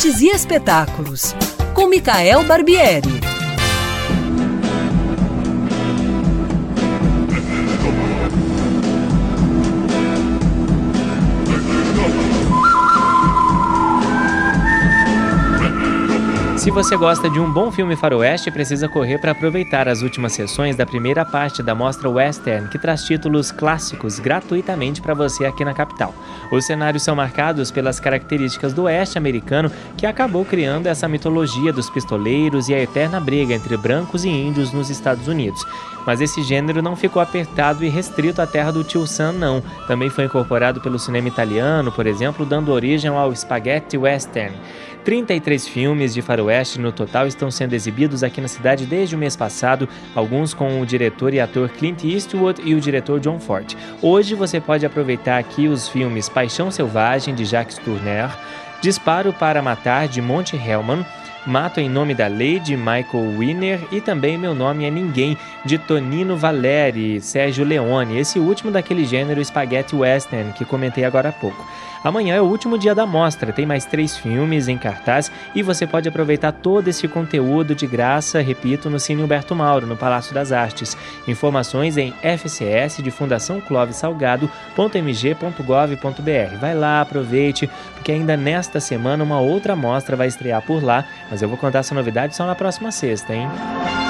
Artes e Espetáculos, com Micael Barbieri. Se você gosta de um bom filme faroeste, precisa correr para aproveitar as últimas sessões da primeira parte da Mostra Western, que traz títulos clássicos gratuitamente para você aqui na capital. Os cenários são marcados pelas características do oeste americano, que acabou criando essa mitologia dos pistoleiros e a eterna briga entre brancos e índios nos Estados Unidos. Mas esse gênero não ficou apertado e restrito à terra do Tio Sam, não. Também foi incorporado pelo cinema italiano, por exemplo, dando origem ao spaghetti western. 33 filmes de faroeste no total estão sendo exibidos aqui na cidade desde o mês passado, alguns com o diretor e ator Clint Eastwood e o diretor John Ford. Hoje você pode aproveitar aqui os filmes Paixão Selvagem, de Jacques Tourneur, Disparo para Matar, de Monte Hellman, Mato em Nome da Lei, de Michael Winner, e também Meu Nome é Ninguém, de Tonino Valeri e Sérgio Leone, esse último daquele gênero spaghetti western que comentei agora há pouco. Amanhã é o último dia da mostra, tem mais 3 filmes em cartaz e você pode aproveitar todo esse conteúdo de graça, repito, no Cine Humberto Mauro, no Palácio das Artes. Informações em FCS de Fundação Clóvis Salgado.mg.gov.br. Vai lá, aproveite, porque ainda nesta semana uma outra mostra vai estrear por lá, mas eu vou contar essa novidade só na próxima sexta, hein?